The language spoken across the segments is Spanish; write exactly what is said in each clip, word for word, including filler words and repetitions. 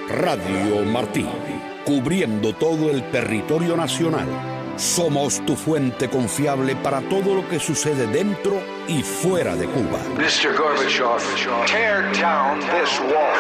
Radio Martí, cubriendo todo el territorio nacional. Somos tu fuente confiable para todo lo que sucede dentro y fuera de Cuba. mister Gorbachev, tear down this wall.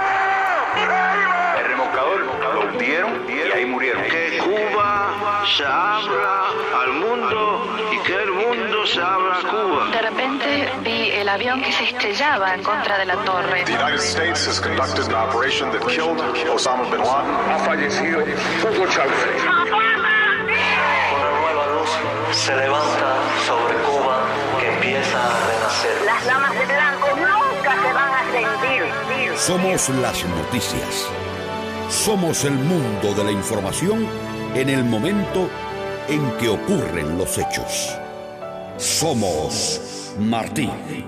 El remolcador lo hundieron y ahí murieron. Que Cuba se abra al mundo y que el mundo se abra a Cuba. De repente vi el avión que se estrellaba en contra de la torre. The United States has conducted an operation that killed Osama bin Laden. Ha fallecido Hugo Chávez. Una nueva luz se levanta sobre Cuba que empieza a renacer. Las damas de blanco nunca se van a rendir. Somos las noticias. Somos el mundo de la información en el momento en que ocurren los hechos. Somos Martí.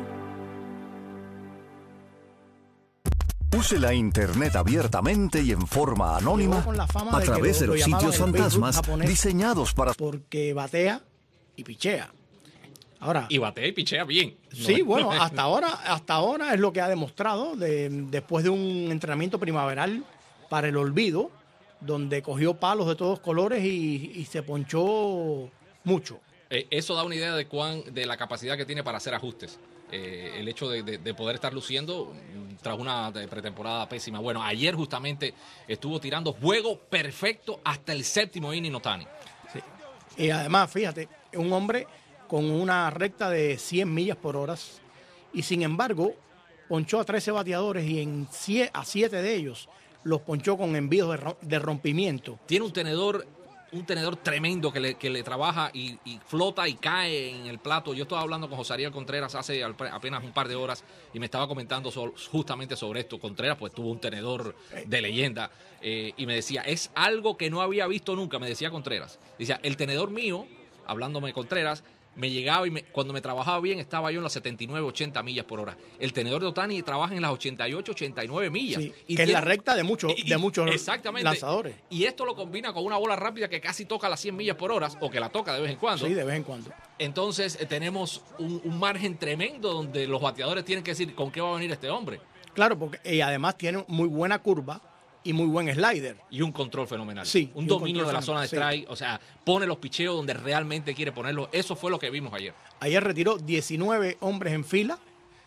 Use la internet abiertamente y en forma anónima a través de los sitios fantasmas diseñados para... Porque batea y pichea. Ahora, y batea y pichea bien. Sí, no, bueno, hasta ahora, hasta ahora es lo que ha demostrado de, después de un entrenamiento primaveral para el olvido, donde cogió palos de todos colores y, y se ponchó mucho. Eh, eso da una idea de cuán, de la capacidad que tiene para hacer ajustes. Eh, el hecho de, de, de poder estar luciendo tras una pretemporada pésima. Bueno, ayer justamente estuvo tirando juego perfecto hasta el séptimo inning Ohtani. Sí. Y además, fíjate, un hombre con una recta de cien millas por hora y sin embargo ponchó a trece bateadores y en siete, a siete de ellos los ponchó con envíos de, de rompimiento. Tiene un tenedor un tenedor tremendo que le, que le trabaja y, y flota y cae en el plato. Yo estaba hablando con José Ariel Contreras hace apenas un par de horas y me estaba comentando so, justamente sobre esto. Contreras pues tuvo un tenedor de leyenda eh, y me decía, es algo que no había visto nunca, me decía Contreras. Decía, el tenedor mío, hablándome de Contreras, me llegaba y me, cuando me trabajaba bien estaba yo en las setenta y nueve, ochenta millas por hora. El tenedor de Ohtani trabaja en las ochenta y ocho, ochenta y nueve millas. Sí, y que tiene, es la recta de muchos, de muchos exactamente, lanzadores. Y esto lo combina con una bola rápida que casi toca las cien millas por hora, o que la toca de vez en cuando. Sí, de vez en cuando. Entonces eh, tenemos un, un margen tremendo donde los bateadores tienen que decir con qué va a venir este hombre. Claro, porque y además tiene muy buena curva y muy buen slider. Y un control fenomenal. Sí. Un dominio un de la zona de strike. Sí. O sea, pone los picheos donde realmente quiere ponerlos. Eso fue lo que vimos ayer. Ayer retiró diecinueve hombres en fila.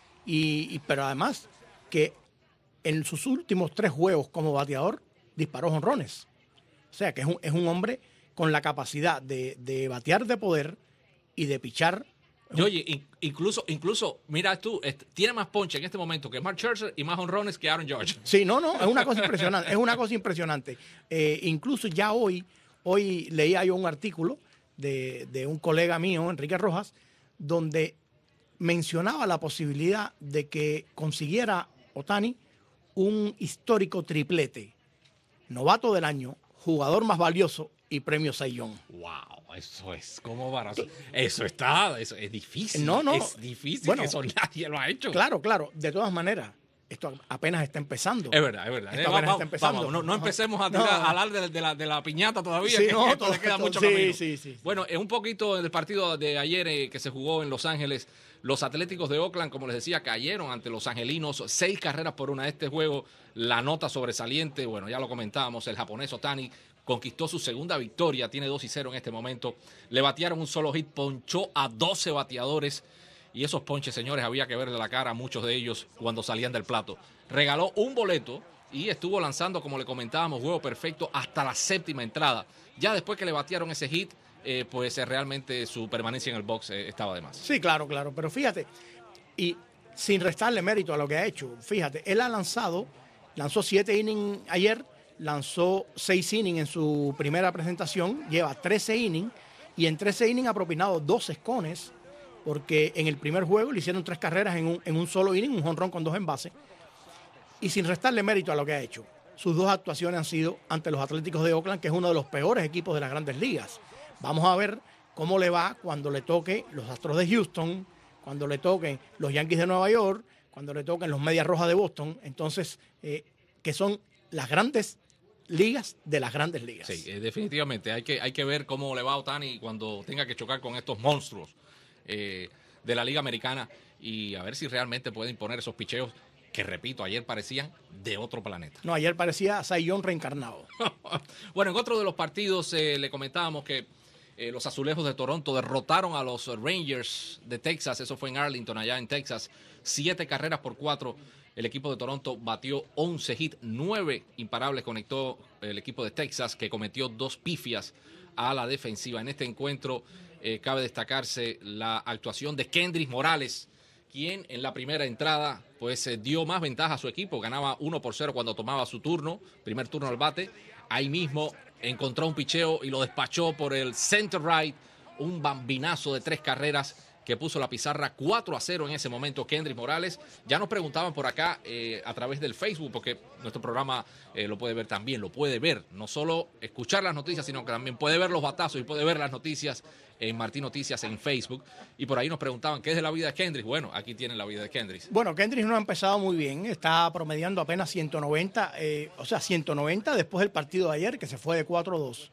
Y, y pero además que en sus últimos tres juegos como bateador disparó jonrones. O sea, que es un, es un hombre con la capacidad de, de batear de poder y de pichar. Y oye, in, incluso, incluso, mira tú, este, tiene más ponche en este momento que Mark Scherzer y más honrones que Aaron Judge. Sí, no, no, es una cosa impresionante, es una cosa impresionante. Eh, incluso ya hoy, hoy leía yo un artículo de, de un colega mío, Enrique Rojas, donde mencionaba la posibilidad de que consiguiera Ohtani un histórico triplete. Novato del año, jugador más valioso y premio Cy Young. ¡Wow! Eso es como barato. Eso está, eso es difícil. No, no. Es difícil, bueno, eso nadie lo ha hecho. Claro, claro. De todas maneras, esto apenas está empezando. Es verdad, es verdad. Esto Eh, apenas vamos, está empezando. Vamos, no, no empecemos a, tirar, no. a hablar de, de, la, de la piñata todavía, Sí, que, no, que todo, le queda todo, mucho sí, camino. Sí, sí, sí. Bueno, en un poquito del partido de ayer eh, que se jugó en Los Ángeles, los Atléticos de Oakland, como les decía, cayeron ante los angelinos, seis carreras por una. Este juego, la nota sobresaliente, bueno, ya lo comentábamos, el japonés Ohtani conquistó su segunda victoria, tiene dos y cero en este momento. Le batearon un solo hit, ponchó a doce bateadores. Y esos ponches, señores, había que verle la cara a muchos de ellos cuando salían del plato. Regaló un boleto y estuvo lanzando, como le comentábamos, juego perfecto hasta la séptima entrada. Ya después que le batearon ese hit, eh, pues eh, realmente su permanencia en el box eh, estaba de más. Sí, claro, claro. Pero fíjate, y sin restarle mérito a lo que ha hecho, fíjate, él ha lanzado, lanzó siete innings ayer, lanzó seis innings en su primera presentación, lleva trece innings y en trece innings ha propinado dos escones, porque en el primer juego le hicieron tres carreras en un, en un solo inning, un jonrón con dos envases, y sin restarle mérito a lo que ha hecho. Sus dos actuaciones han sido ante los Atléticos de Oakland, que es uno de los peores equipos de las Grandes Ligas. Vamos a ver cómo le va cuando le toque los Astros de Houston, cuando le toquen los Yankees de Nueva York, cuando le toquen los Medias Rojas de Boston, entonces, eh, que son las grandes ligas de las Grandes Ligas. Sí, eh, definitivamente. Hay que, hay que ver cómo le va a Ohtani cuando tenga que chocar con estos monstruos eh, de la Liga Americana y a ver si realmente puede imponer esos picheos que repito, ayer parecían de otro planeta. No, ayer parecía Cy Young reencarnado. Bueno, en otro de los partidos eh, le comentábamos que eh, los Azulejos de Toronto derrotaron a los Rangers de Texas. Eso fue en Arlington, allá en Texas. Siete carreras por cuatro. El equipo de Toronto batió once hits, nueve imparables conectó el equipo de Texas, que cometió dos pifias a la defensiva. En este encuentro eh, cabe destacarse la actuación de Kendrys Morales, quien en la primera entrada pues eh, dio más ventaja a su equipo. Ganaba uno por cero cuando tomaba su turno, primer turno al bate. Ahí mismo encontró un picheo y lo despachó por el center right. Un bambinazo de tres carreras que puso la pizarra cuatro a cero en ese momento Kendrys Morales. Ya nos preguntaban por acá eh, a través del Facebook, porque nuestro programa eh, lo puede ver también, lo puede ver, no solo escuchar las noticias, sino que también puede ver los batazos y puede ver las noticias en Martín Noticias en Facebook. Y por ahí nos preguntaban, ¿qué es de la vida de Kendrys? Bueno, aquí tienen la vida de Kendrys. Bueno, Kendrys no ha empezado muy bien, está promediando apenas ciento noventa, eh, o sea, ciento noventa después del partido de ayer, que se fue de cuatro a dos.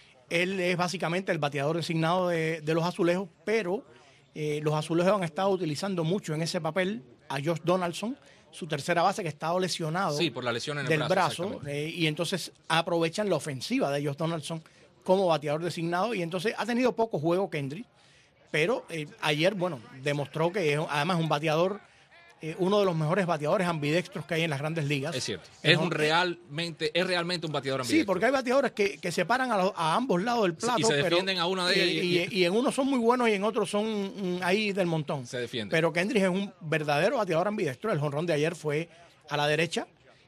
Él es básicamente el bateador designado de, de los Azulejos, pero Eh, los Azulejos han estado utilizando mucho en ese papel a Josh Donaldson, su tercera base, que ha estado lesionado sí, por la lesión en el del brazo, brazo eh, y entonces aprovechan la ofensiva de Josh Donaldson como bateador designado, y entonces ha tenido poco juego Kendrys, pero eh, ayer, bueno, demostró que es, además es un bateador, eh, uno de los mejores bateadores ambidextros que hay en las grandes ligas. Es cierto, es, un realmente, es realmente un bateador ambidextro. Sí, porque hay bateadores que, que se paran a, los, a ambos lados del plato. Y se defienden pero, a una de ellas. Y, y, y, y en unos son muy buenos y en otros son mm, ahí del montón. Se defienden. Pero Kendrys es un verdadero bateador ambidextro. El jonrón de ayer fue a la derecha.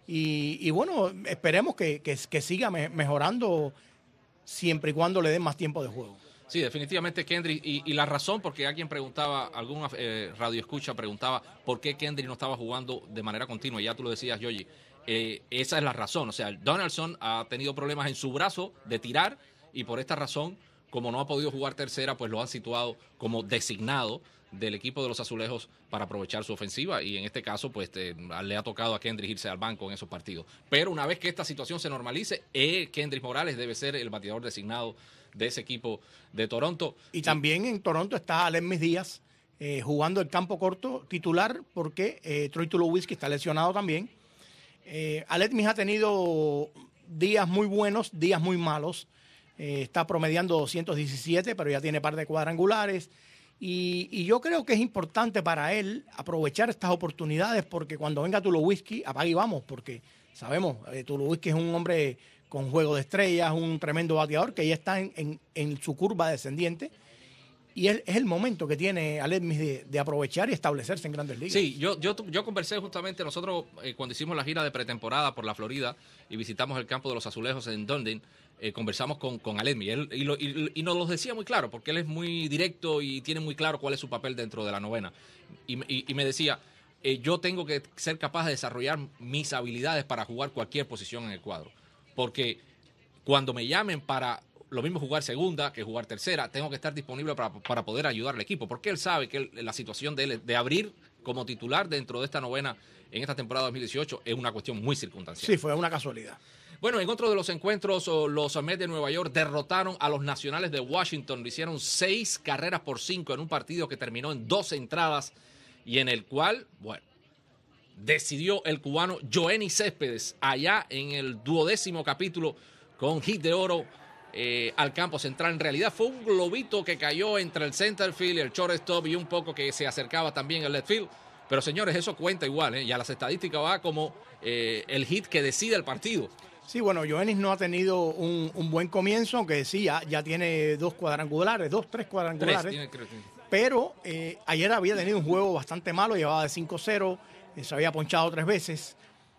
Y, y bueno, esperemos que, que, que siga me, mejorando siempre y cuando le den más tiempo de juego. Sí, definitivamente Kendrys, y, y la razón, porque alguien preguntaba, algún eh, radioescucha preguntaba por qué Kendrys no estaba jugando de manera continua, y ya tú lo decías, Yoyi, eh, esa es la razón. O sea, Donaldson ha tenido problemas en su brazo de tirar, y por esta razón, como no ha podido jugar tercera, pues lo han situado como designado del equipo de los Azulejos para aprovechar su ofensiva, y en este caso pues te, le ha tocado a Kendrys irse al banco en esos partidos. Pero una vez que esta situación se normalice, eh, Kendrys Morales debe ser el bateador designado de ese equipo de Toronto. Y también en Toronto está Aledmys Díaz eh, jugando el campo corto titular, porque eh, Troy Tulowitzki está lesionado también. Eh, Aledmys ha tenido días muy buenos, días muy malos. Eh, está promediando doscientos diecisiete, pero ya tiene par de cuadrangulares. Y, y yo creo que es importante para él aprovechar estas oportunidades, porque cuando venga Tulowitzki, apaga y vamos, porque sabemos, eh, Tulowitzki es un hombre con juego de estrellas, un tremendo bateador que ya está en, en, en su curva descendiente, y es, es el momento que tiene Aledmys de, de aprovechar y establecerse en Grandes Ligas. Sí, yo, yo, yo conversé justamente, nosotros eh, cuando hicimos la gira de pretemporada por la Florida y visitamos el campo de los Azulejos en Dunedin, eh, conversamos con, con Aledmys, él, y, lo, y, y nos lo decía muy claro, porque él es muy directo y tiene muy claro cuál es su papel dentro de la novena, y, y, y me decía, eh, yo tengo que ser capaz de desarrollar mis habilidades para jugar cualquier posición en el cuadro, porque cuando me llamen para lo mismo jugar segunda que jugar tercera, tengo que estar disponible para, para poder ayudar al equipo, porque él sabe que él, la situación de él de abrir como titular dentro de esta novena en esta temporada dos mil dieciocho es una cuestión muy circunstancial. Sí, fue una casualidad. Bueno, en otro de los encuentros, los Mets de Nueva York derrotaron a los Nacionales de Washington, lo hicieron seis carreras por cinco en un partido que terminó en dos entradas y en el cual, bueno, decidió el cubano Yoenis Céspedes allá en el duodécimo capítulo con hit de oro eh, al campo central. En realidad fue un globito que cayó entre el center field y el shortstop y un poco que se acercaba también al left field. Pero señores, eso cuenta igual, ¿eh? Ya las estadísticas va como eh, el hit que decide el partido. Sí, bueno, Yoenis no ha tenido un, un buen comienzo, aunque sí, ya, ya tiene dos cuadrangulares, dos, tres cuadrangulares. Tres, tiene, creo, tiene. Pero eh, ayer había tenido un juego bastante malo, llevaba de cinco cero, eh, se había ponchado tres veces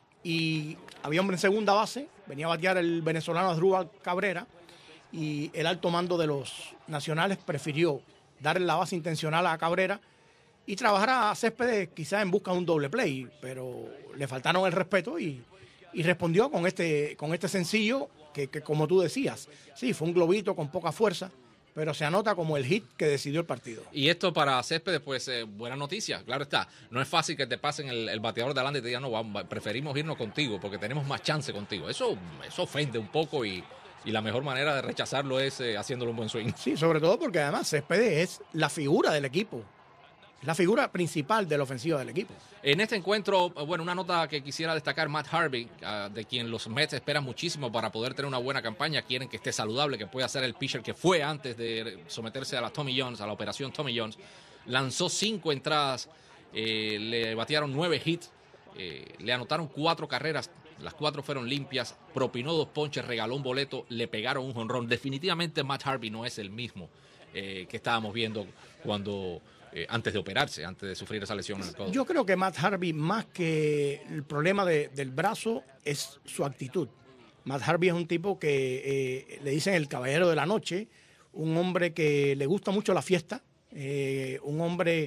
y había hombre en segunda base, venía a batear el venezolano Asdrúbal Cabrera y el alto mando de los Nacionales prefirió darle la base intencional a Cabrera y trabajar a Céspedes quizás en busca de un doble play, pero le faltaron el respeto y, y respondió con este, con este sencillo que, que, como tú decías, sí, fue un globito con poca fuerza, pero se anota como el hit que decidió el partido. Y esto para Céspedes, pues, eh, buena noticia, claro está. No es fácil que te pasen el, el bateador de adelante y te digan, no, vamos, preferimos irnos contigo porque tenemos más chance contigo. Eso, eso ofende un poco y, y la mejor manera de rechazarlo es eh, haciéndole un buen swing. Sí, sobre todo porque además Céspedes es la figura del equipo. Es la figura principal de la ofensiva del equipo. En este encuentro, bueno, una nota que quisiera destacar, Matt Harvey, uh, de quien los Mets esperan muchísimo para poder tener una buena campaña, quieren que esté saludable, que pueda ser el pitcher que fue antes de someterse a la Tommy Jones, a la operación Tommy Jones. Lanzó cinco entradas, eh, le batearon nueve hits, eh, le anotaron cuatro carreras, las cuatro fueron limpias, propinó dos ponches, regaló un boleto, le pegaron un jonrón. Definitivamente Matt Harvey no es el mismo eh, que estábamos viendo cuando... Eh, antes de operarse, antes de sufrir esa lesión en el codo. Yo creo que Matt Harvey, más que el problema de, del brazo, es su actitud. Matt Harvey es un tipo que eh, le dicen el caballero de la noche, un hombre que le gusta mucho la fiesta, eh, un hombre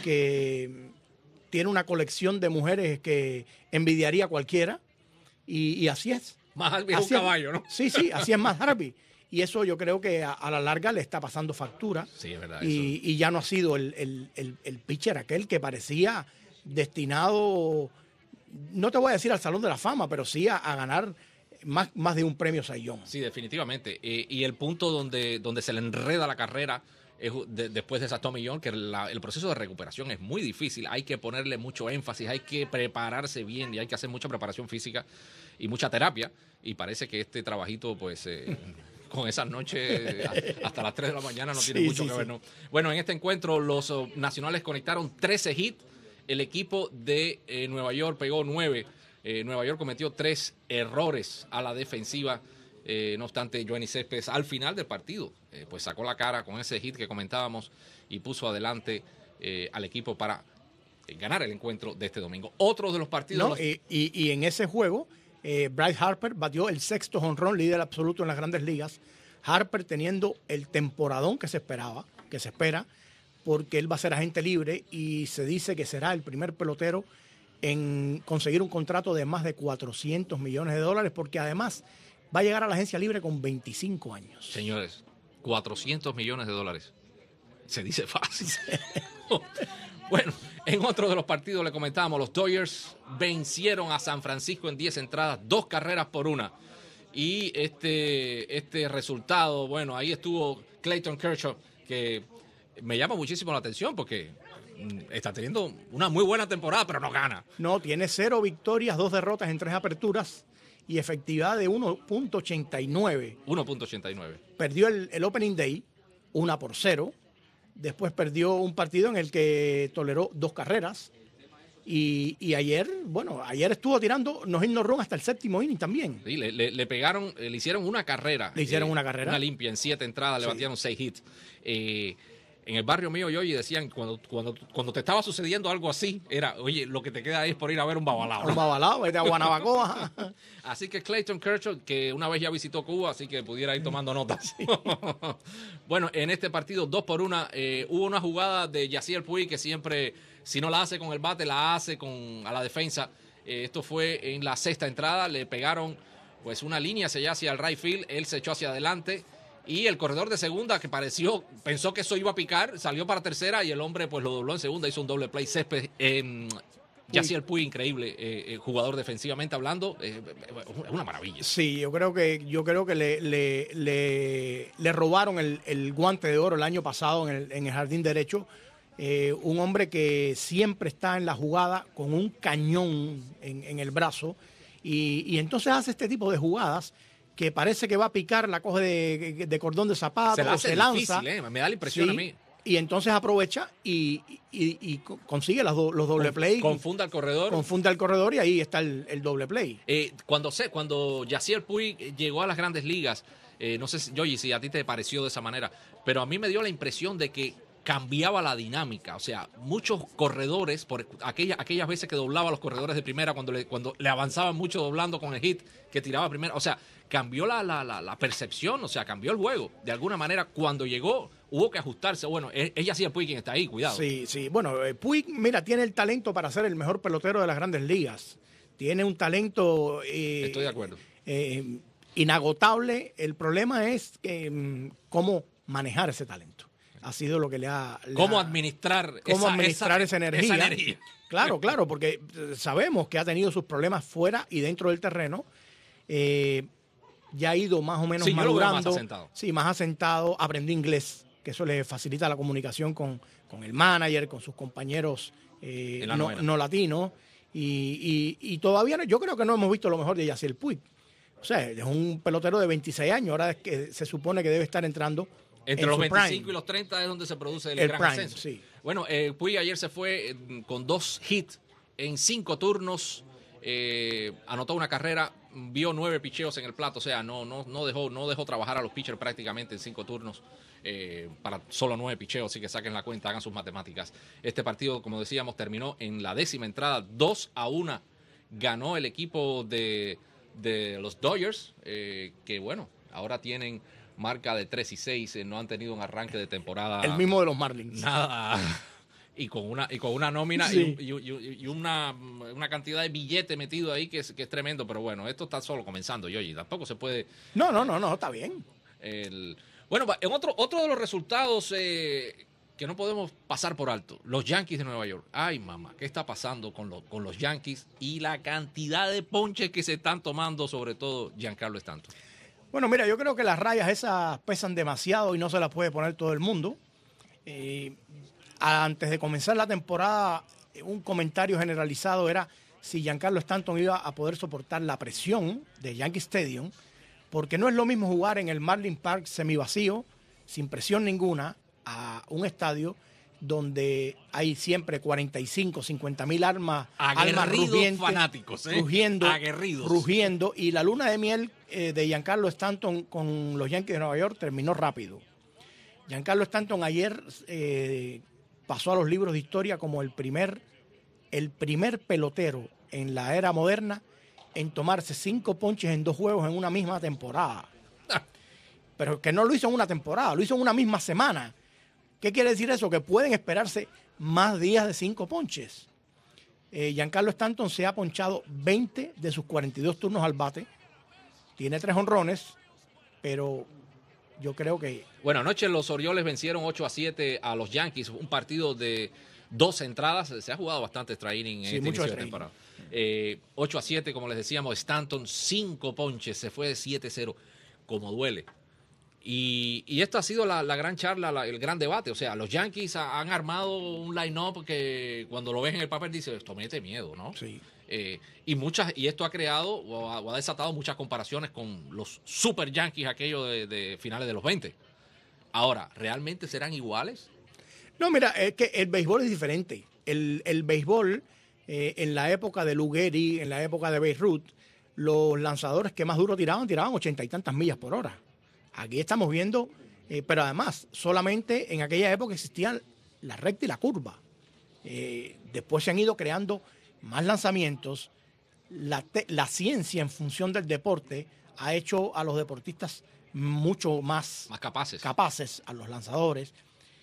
que tiene una colección de mujeres que envidiaría a cualquiera, y, y así es. Matt Harvey es un caballo, ¿no? Sí, sí, así es Matt Harvey. Y eso yo creo que a, a la larga le está pasando factura. Sí, es verdad. Y, y ya no ha sido el, el, el, el pitcher aquel que parecía destinado, no te voy a decir al Salón de la Fama, pero sí a, a ganar más, más de un premio Cy Young. Sí, definitivamente. Eh, y el punto donde, donde se le enreda la carrera es de, después de esa Tommy John, que la, el proceso de recuperación es muy difícil. Hay que ponerle mucho énfasis, hay que prepararse bien y hay que hacer mucha preparación física y mucha terapia. Y parece que este trabajito, pues... Eh, con esas noches hasta las tres de la mañana no tiene sí, mucho sí, que ver, ¿no? Bueno, en este encuentro los uh, nacionales conectaron trece hits. El equipo de eh, Nueva York pegó nueve. Eh, Nueva York cometió tres errores a la defensiva. Eh, no obstante, Yoenis Céspedes al final del partido eh, pues sacó la cara con ese hit que comentábamos y puso adelante eh, al equipo para eh, ganar el encuentro de este domingo. Otro de los partidos... No, los... y, y, y en ese juego... Eh, Bryce Harper batió el sexto jonrón, líder absoluto en las Grandes Ligas. Harper teniendo el temporadón que se esperaba, que se espera, porque él va a ser agente libre y se dice que será el primer pelotero en conseguir un contrato de más de cuatrocientos millones de dólares, porque además va a llegar a la agencia libre con veinticinco años. Señores, cuatrocientos millones de dólares. Se dice fácil. Bueno, en otro de los partidos le comentábamos, los Dodgers vencieron a San Francisco en diez entradas, dos carreras por una. Y este, este resultado, bueno, ahí estuvo Clayton Kershaw, que me llama muchísimo la atención porque está teniendo una muy buena temporada, pero no gana. No, tiene cero victorias, dos derrotas en tres aperturas y efectividad de uno punto ochenta y nueve. uno punto ochenta y nueve. Perdió el, el Opening Day, una por cero. Después perdió un partido en el que toleró dos carreras. Y, y ayer, bueno, ayer estuvo tirando no hit no run hasta el séptimo inning también. Sí, le, le, le pegaron, le hicieron una carrera. Le hicieron eh, una carrera. Una limpia en siete entradas, sí. Le batieron seis hits. Eh, en el barrio mío, yo, y decían, cuando, cuando, cuando te estaba sucediendo algo así, era, oye, lo que te queda es por ir a ver un babalao. Un babalao, vete a Guanabacoa. Así que Clayton Kershaw, que una vez ya visitó Cuba, así que pudiera ir tomando notas. Sí. Bueno, en este partido, dos por una, eh, hubo una jugada de Yasiel Puig que siempre, si no la hace con el bate, la hace con a la defensa. Eh, esto fue en la sexta entrada, le pegaron pues una línea hacia, hacia el right field, él se echó hacia adelante. Y el corredor de segunda, que pareció, pensó que eso iba a picar, salió para tercera y el hombre pues lo dobló en segunda, hizo un doble play. Césped, eh, Yasiel Puig, increíble, eh, eh, jugador defensivamente hablando, es eh, una maravilla. Sí, yo creo que yo creo que le, le, le, le robaron el, el guante de oro el año pasado en el, en el jardín derecho. Eh, un hombre que siempre está en la jugada con un cañón en, en el brazo y, y entonces hace este tipo de jugadas que parece que va a picar, la coge de, de cordón de zapato, se, la hace o se lanza. Difícil, ¿eh? Me da la impresión sí, a mí. Y entonces aprovecha y, y, y consigue las do, los doble play. Confunda al corredor. Confunde al corredor y ahí está el, el doble play. Eh, cuando sé, cuando Yasiel Puig llegó a las Grandes Ligas, eh, no sé, Yoyi, si a ti te pareció de esa manera, pero a mí me dio la impresión de que cambiaba la dinámica. O sea, muchos corredores, por aquella, aquellas veces que doblaba a los corredores de primera, cuando le, cuando le avanzaban mucho doblando con el hit que tiraba primera, o sea, cambió la, la, la, la percepción, o sea, cambió el juego. De alguna manera, cuando llegó, hubo que ajustarse. Bueno, ella sí es Puig quien está ahí, cuidado. Sí, sí. Bueno, Puig, mira, tiene el talento para ser el mejor pelotero de las Grandes Ligas. Tiene un talento... Eh, Estoy de acuerdo. Eh, inagotable. El problema es eh, cómo manejar ese talento. Ha sido lo que le ha... Le ¿Cómo ha, administrar, cómo esa, administrar esa, esa, energía. esa energía? Claro, claro, porque sabemos que ha tenido sus problemas fuera y dentro del terreno. Eh, ya ha ido más o menos sí, madurando. Más asentado. Sí, más asentado. Aprendió inglés, que eso le facilita la comunicación con, con el manager, con sus compañeros eh, no, no latinos. Y, y, y todavía no, yo creo que no hemos visto lo mejor de Yasiel Puig. O sea, es un pelotero de veintiséis años, ahora es que se supone que debe estar entrando entre en los su veinticinco prime. Y los treinta es donde se produce el, el gran prime, ascenso. Sí. Bueno, eh, Puig ayer se fue eh, con dos hits en cinco turnos, eh, anotó una carrera, vio nueve picheos en el plato, o sea, no, no, no, dejó, no dejó trabajar a los pitchers prácticamente en cinco turnos. Eh, para solo nueve picheos, así que saquen la cuenta, hagan sus matemáticas. Este partido, como decíamos, terminó en la décima entrada, dos a uno ganó el equipo de, de los Dodgers, eh, que bueno, ahora tienen marca de tres y seis, eh, no han tenido un arranque de temporada. El mismo de los Marlins. Nada. Y con una, y con una nómina sí. y, y, y una, una cantidad de billete metido ahí que es, que es tremendo, pero bueno, esto está solo comenzando, Yoyi, tampoco se puede... No, no, no, no, está bien. El... Bueno, en otro, otro de los resultados eh, que no podemos pasar por alto, los Yankees de Nueva York. Ay, mamá, ¿qué está pasando con, lo, con los Yankees y la cantidad de ponches que se están tomando, sobre todo Giancarlo Stanton? Bueno, mira, yo creo que las rayas esas pesan demasiado y no se las puede poner todo el mundo. Eh, antes de comenzar la temporada, un comentario generalizado era si Giancarlo Stanton iba a poder soportar la presión de Yankee Stadium, porque no es lo mismo jugar en el Marlins Park semivacío, sin presión ninguna, a un estadio donde hay siempre cuarenta y cinco, cincuenta mil armas, armas rugientes, fanáticos, ¿eh? rugiendo, Aguerridos. rugiendo, y la luna de miel eh, de Giancarlo Stanton con los Yankees de Nueva York terminó rápido. Giancarlo Stanton ayer eh, pasó a los libros de historia como el primer, el primer pelotero en la era moderna en tomarse cinco ponches en dos juegos en una misma temporada. Pero que no lo hizo en una temporada, lo hizo en una misma semana. ¿Qué quiere decir eso? Que pueden esperarse más días de cinco ponches. Eh, Giancarlo Stanton se ha ponchado veinte de sus cuarenta y dos turnos al bate. Tiene tres honrones, pero yo creo que... Bueno, anoche los Orioles vencieron ocho a siete a los Yankees, un partido de dos entradas. Se ha jugado bastante extra inning en sí, este mucho inicio de temporada. Eh, ocho a siete, como les decíamos, Stanton, cinco ponches, se fue de siete cero, como duele. Y, y esto ha sido la, la gran charla, la, el gran debate. O sea, los Yankees ha, han armado un line-up que cuando lo ves en el papel dices, esto mete miedo, ¿no? Sí. Eh, y, muchas, y esto ha creado o ha, o ha desatado muchas comparaciones con los Super Yankees, aquellos de, de finales de los veinte. Ahora, ¿realmente serán iguales? No, mira, es que el béisbol es diferente. El, el béisbol... Eh, en la época de Lou Gehrig, en la época de Babe Ruth, los lanzadores que más duro tiraban, tiraban ochenta y tantas millas por hora. Aquí estamos viendo, eh, pero además, solamente en aquella época existían la recta y la curva. Eh, después se han ido creando más lanzamientos. La, te, la ciencia en función del deporte ha hecho a los deportistas mucho más, más capaces. capaces, a los lanzadores.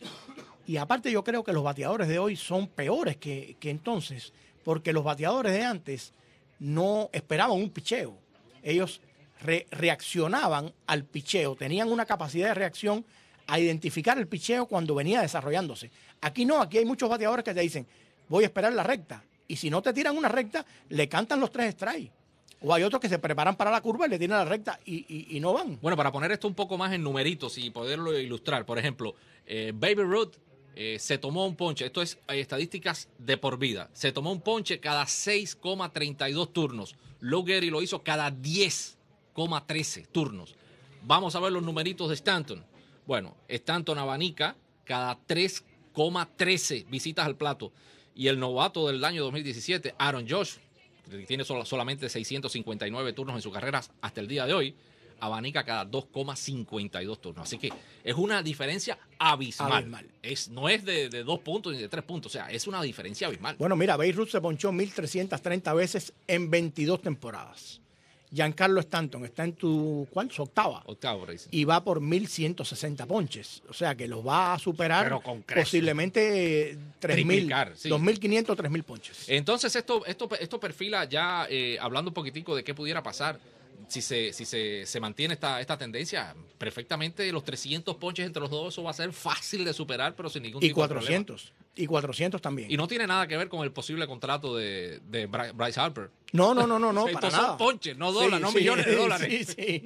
Y aparte yo creo que los bateadores de hoy son peores que, que entonces, porque los bateadores de antes no esperaban un picheo. Ellos re, reaccionaban al picheo, tenían una capacidad de reacción a identificar el picheo cuando venía desarrollándose. Aquí no, aquí hay muchos bateadores que te dicen, voy a esperar la recta. Y si no te tiran una recta, le cantan los tres strikes. O hay otros que se preparan para la curva y le tiran la recta y, y, y no van. Bueno, para poner esto un poco más en numeritos y poderlo ilustrar, por ejemplo, eh, Babe Ruth Eh, se tomó un ponche, esto es eh, estadísticas de por vida, se tomó un ponche cada seis coma treinta y dos turnos. Lou Gehrig lo hizo cada diez coma trece turnos. Vamos a ver los numeritos de Stanton. Bueno, Stanton abanica cada tres coma trece visitas al plato. Y el novato del año dos mil diecisiete, Aaron Judge, que tiene sol- solamente seiscientos cincuenta y nueve turnos en su carrera hasta el día de hoy, abanica cada dos coma cincuenta y dos turnos. Así que es una diferencia abismal. Abismal. Es, no es de, de dos puntos ni de tres puntos. O sea, es una diferencia abismal. Bueno, mira, Babe Ruth se ponchó mil trescientas treinta veces en veintidós temporadas. Giancarlo Stanton está en tu, ¿cuál? Su octava. Octavo, Reyes. Y va por mil ciento sesenta ponches. O sea, que los va a superar Pero con creces. posiblemente tres mil, Triplicar, sí. dos mil quinientos, tres mil ponches. Entonces, esto, esto, esto perfila ya, eh, hablando un poquitico de qué pudiera pasar. Si se, si se, se mantiene esta, esta tendencia, perfectamente los trescientos ponches entre los dos, eso va a ser fácil de superar, pero sin ningún Y tipo cuatrocientos. de problema. Y cuatrocientos también. Y no tiene nada que ver con el posible contrato de, de Bryce Harper. No, no, no, no, no, Estos para son nada. ponches, no dólares, Sí, no sí, millones de dólares. Sí, sí.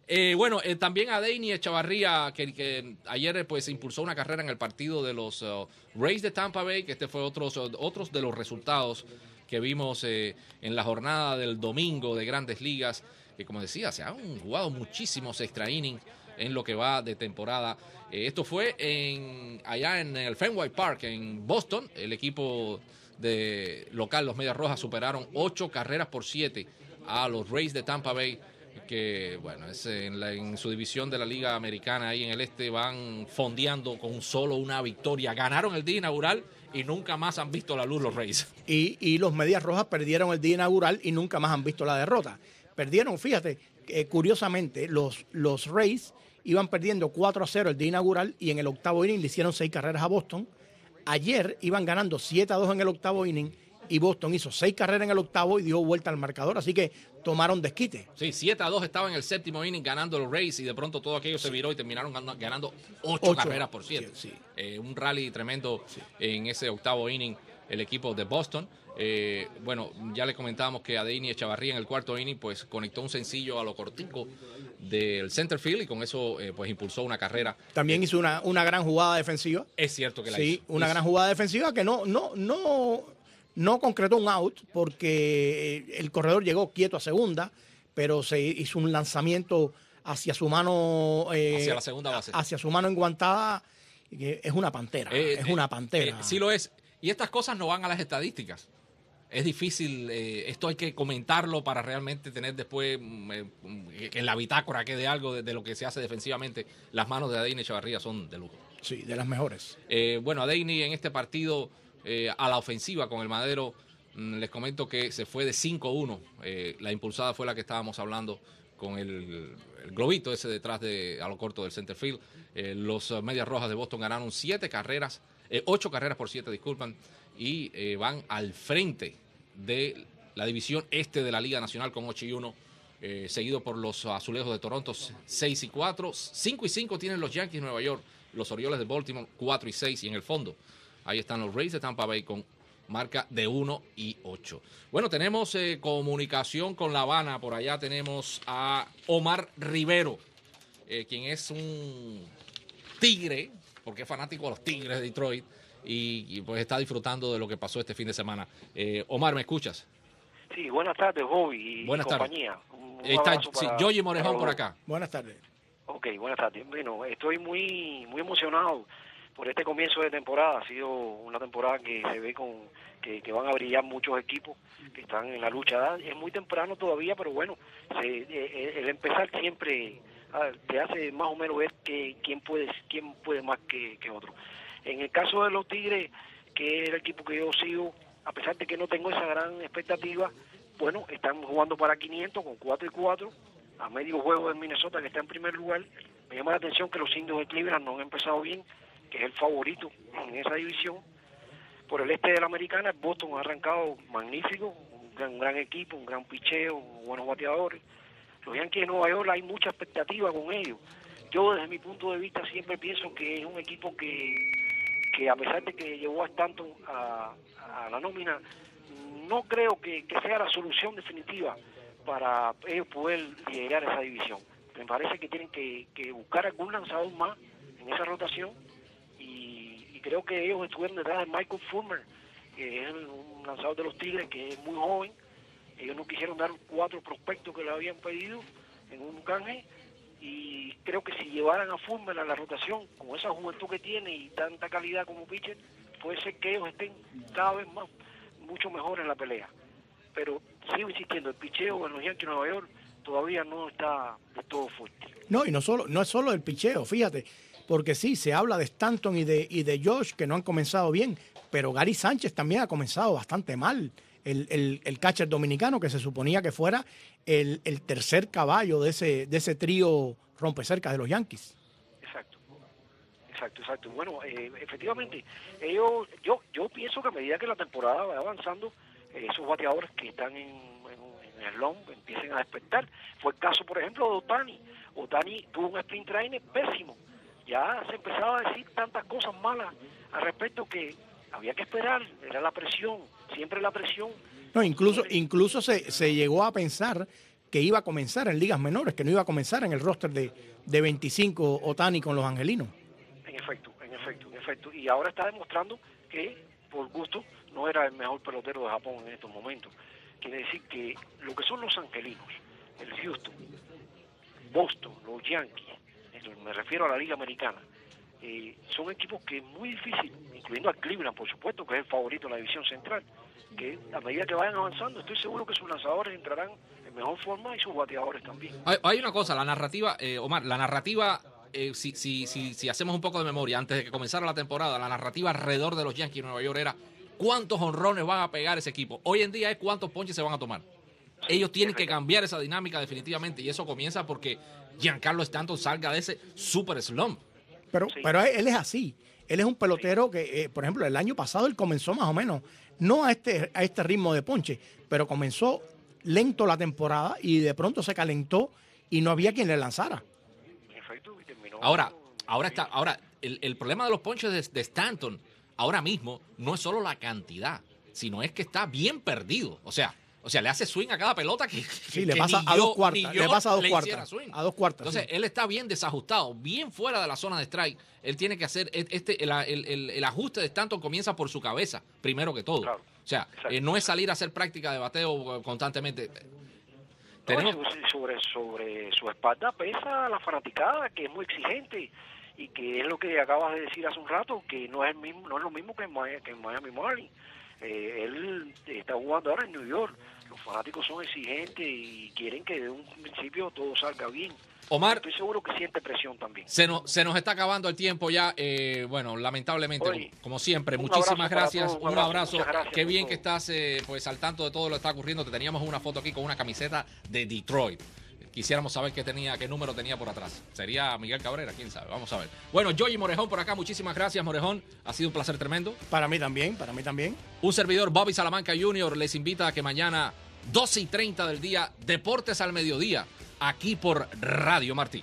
Eh, bueno, eh, también Adeiny Echavarría, que, que ayer pues impulsó una carrera en el partido de los uh, Rays de Tampa Bay, que este fue otros, otros de los resultados que vimos eh, en la jornada del domingo de Grandes Ligas, que como decía, se han jugado muchísimos extra innings en lo que va de temporada. Eh, esto fue en allá en el Fenway Park, en Boston. El equipo de local, los Medias Rojas, superaron ocho carreras por siete a los Rays de Tampa Bay, que bueno, es en, la, en su división de la Liga Americana ahí en el este van fondeando con solo una victoria. Ganaron el día inaugural y nunca más han visto la luz los Rays. Y, y los Medias Rojas perdieron el día inaugural y nunca más han visto la derrota. Perdieron, fíjate, eh, curiosamente, los, los Rays iban perdiendo cuatro a cero el día inaugural y en el octavo inning le hicieron seis carreras a Boston. Ayer iban ganando siete a dos en el octavo inning y Boston hizo seis carreras en el octavo y dio vuelta al marcador, así que tomaron desquite. Sí, siete a dos estaba en el séptimo inning ganando los Rays y de pronto todo aquello sí. se viró y terminaron ganando ocho carreras por siete. Sí, sí. Eh, un rally tremendo sí. en ese octavo inning el equipo de Boston. Eh, bueno, ya le comentábamos que Adeiny Echavarría en el cuarto inning pues conectó un sencillo a lo cortico del center field y con eso eh, pues impulsó una carrera. También eh, hizo una, una gran jugada defensiva. Es cierto que la sí, hizo. Sí, una hizo. gran jugada defensiva que no, no, no... No concretó un out porque el corredor llegó quieto a segunda, pero se hizo un lanzamiento hacia su mano. Eh, hacia la segunda base. Hacia su mano enguantada. Que es una pantera. Eh, es eh, una pantera. Eh, sí lo es. Y estas cosas no van a las estadísticas. Es difícil, eh, esto hay que comentarlo para realmente tener después eh, en la bitácora que de algo de, de lo que se hace defensivamente. Las manos de Adeiny Echavarría son de lujo. Sí, de las mejores. Eh, bueno, Adeiny en este partido. Eh, a la ofensiva con el Madero, mmm, les comento que se fue de cinco uno. Eh, la impulsada fue la que estábamos hablando con el, el globito ese detrás de a lo corto del center field. Eh, los uh, Medias Rojas de Boston ganaron siete carreras, eh, ocho carreras por siete, disculpan, y eh, van al frente de la división este de la Liga Nacional con ocho y uno, eh, seguido por los Azulejos de Toronto seis y cuatro, cinco y cinco tienen los Yankees de Nueva York, los Orioles de Baltimore cuatro y seis, y en el fondo ahí están los Rays de Tampa Bay con marca de uno y ocho. Bueno, tenemos eh, comunicación con La Habana. Por allá tenemos a Omar Rivero, eh, quien es un tigre, porque es fanático de los Tigres de Detroit, y, y pues está disfrutando de lo que pasó este fin de semana. Eh, Omar, ¿me escuchas? Sí, buenas tardes, Bobby y buenas compañía. Tardes. Un está sí, Yoyi Morejón por acá. Buenas tardes. Ok, buenas tardes. Bueno, estoy muy, muy emocionado por este comienzo de temporada. Ha sido una temporada que se ve con que, que van a brillar muchos equipos que están en la lucha. Es muy temprano todavía, pero bueno, se, el, el empezar siempre te hace más o menos ver que quién puede quién puede más que, que otro. En el caso de los Tigres, que es el equipo que yo sigo, a pesar de que no tengo esa gran expectativa, bueno, están jugando para quinientos con cuatro y cuatro, a medio juego de Minnesota, que está en primer lugar. Me llama la atención que los Indios de Cleveland no han empezado bien, que es el favorito en esa división. Por el este de la Americana, el Boston ha arrancado magnífico, un gran, un gran equipo, un gran picheo, buenos bateadores. Los Yankees de Nueva York hay mucha expectativa con ellos. Yo desde mi punto de vista siempre pienso que es un equipo que, que a pesar de que llevó a Stanton a, a la nómina, no creo que, que sea la solución definitiva para ellos poder llegar a esa división. Me parece que tienen que, que buscar algún lanzador más en esa rotación. Creo que ellos estuvieron detrás de Michael Fulmer, que es un lanzador de los Tigres que es muy joven. Ellos no quisieron dar cuatro prospectos que le habían pedido en un canje, y creo que si llevaran a Fulmer a la rotación con esa juventud que tiene y tanta calidad como pitcher, puede ser que ellos estén cada vez más mucho mejor en la pelea. Pero sigo insistiendo, el picheo en los Yankees de Nueva York todavía no está de todo fuerte. No, y no solo no es solo el picheo, fíjate. Porque sí, se habla de Stanton y de, y de Josh, que no han comenzado bien, pero Gary Sánchez también ha comenzado bastante mal. El, el, el catcher dominicano, que se suponía que fuera el, el tercer caballo de ese, de ese trío rompecercas de los Yankees. Exacto, exacto, exacto. Bueno, eh, efectivamente, ellos, yo, yo pienso que a medida que la temporada va avanzando, eh, esos bateadores que están en, en, en el long empiecen a despertar. Fue el caso, por ejemplo, de Ohtani. Ohtani tuvo un sprint training pésimo. Ya se empezaba a decir tantas cosas malas al respecto que había que esperar, era la presión, siempre la presión. No, incluso, incluso se, se llegó a pensar que iba a comenzar en ligas menores, que no iba a comenzar en el roster de, de veinticinco Ohtani con los angelinos. En efecto, en efecto, en efecto. Y ahora está demostrando que por gusto no era el mejor pelotero de Japón en estos momentos. Quiere decir que lo que son los angelinos, el Houston, Boston, los Yankees, me refiero a la Liga Americana, eh, son equipos que es muy difícil, incluyendo a Cleveland, por supuesto, que es el favorito en la división central, que a medida que vayan avanzando, estoy seguro que sus lanzadores entrarán en mejor forma y sus bateadores también. Hay, hay una cosa, la narrativa, eh, Omar, la narrativa, eh, si, si, si, si hacemos un poco de memoria, antes de que comenzara la temporada, la narrativa alrededor de los Yankees de Nueva York era cuántos jonrones van a pegar ese equipo. Hoy en día es cuántos ponches se van a tomar. Ellos tienen que cambiar esa dinámica definitivamente, y eso comienza porque Giancarlo Stanton salga de ese super slump. Pero, sí. pero él es así. Él es un pelotero que, eh, por ejemplo, el año pasado él comenzó más o menos, no a este, a este ritmo de ponche, pero comenzó lento la temporada y de pronto se calentó y no había quien le lanzara. Ahora, ahora está, ahora el, el problema de los ponches de, de Stanton ahora mismo no es solo la cantidad, sino es que está bien perdido. O sea, O sea, le hace swing a cada pelota que, sí, que le pasa a dos cuartas, le pasa a dos cuartas, a dos cuartas. Entonces, sí. Él está bien desajustado, bien fuera de la zona de strike. Él tiene que hacer este el, el, el, el ajuste de Stanton comienza por su cabeza, primero que todo. Claro. O sea, eh, no es salir a hacer práctica de bateo constantemente. No, Tenemos... sobre, sobre su espalda pesa la fanaticada, que es muy exigente y que es lo que acabas de decir hace un rato, que no es el mismo, no es lo mismo que en Miami, que en Miami Marlins. Eh, él está jugando ahora en New York. Los fanáticos son exigentes y quieren que de un principio todo salga bien. Omar, estoy seguro que siente presión también. Se nos, se nos está acabando el tiempo ya. Eh, bueno, lamentablemente, Oye, como siempre, muchísimas gracias. Todos, un, un abrazo. abrazo. Gracias Qué bien todo. que estás eh, pues al tanto de todo lo que está ocurriendo. Te teníamos una foto aquí con una camiseta de Detroit. Quisiéramos saber qué tenía, qué número tenía por atrás. Sería Miguel Cabrera, quién sabe. Vamos a ver. Bueno, Yogi Morejón por acá. Muchísimas gracias, Morejón. Ha sido un placer tremendo. Para mí también, para mí también. Un servidor, Bobby Salamanca junior, les invita a que mañana, doce y treinta del día, Deportes al Mediodía, aquí por Radio Martí.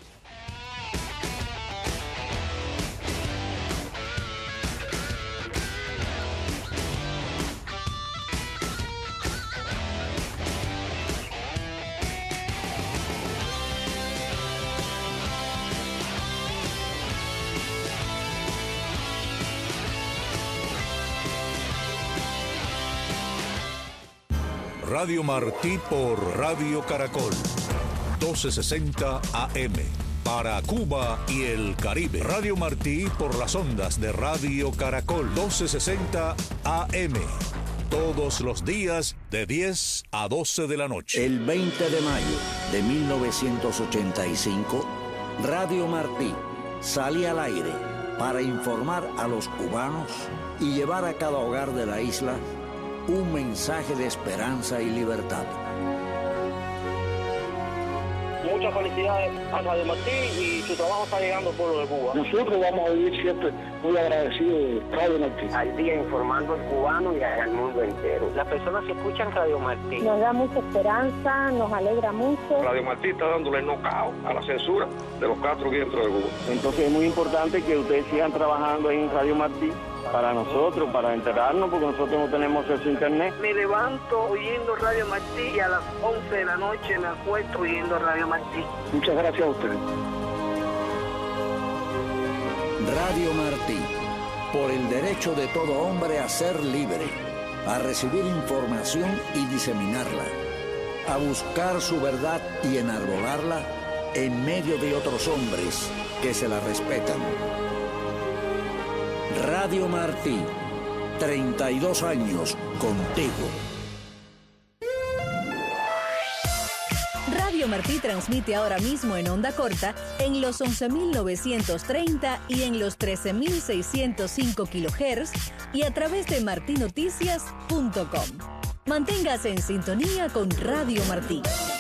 Radio Martí por Radio Caracol, doce sesenta A M, para Cuba y el Caribe. Radio Martí por las ondas de Radio Caracol, doce sesenta A M, todos los días de diez a doce de la noche. El veinte de mayo de mil novecientos ochenta y cinco, Radio Martí sale al aire para informar a los cubanos y llevar a cada hogar de la isla un mensaje de esperanza y libertad. Muchas felicidades a Radio Martí y su trabajo está llegando al pueblo de Cuba. Nosotros vamos a vivir siempre muy agradecidos de Radio Martí. Al día informando al cubano y al mundo entero. Las personas que escuchan Radio Martí nos da mucha esperanza, nos alegra mucho. Radio Martí está dándole knockout a la censura de los cuatro vientos de Cuba. Entonces es muy importante que ustedes sigan trabajando ahí en Radio Martí para nosotros, para enterarnos, porque nosotros no tenemos acceso a internet. Me levanto oyendo Radio Martí y a las once de la noche me acuesto oyendo Radio Martí. Muchas gracias a ustedes. Radio Martí, por el derecho de todo hombre a ser libre, a recibir información y diseminarla, a buscar su verdad y enarbolarla en medio de otros hombres que se la respetan. Radio Martí, treinta y dos años contigo. Radio Martí transmite ahora mismo en onda corta en los once mil novecientos treinta y en los trece mil seiscientos cinco kilohertz y a través de martinoticias punto com. Manténgase en sintonía con Radio Martí.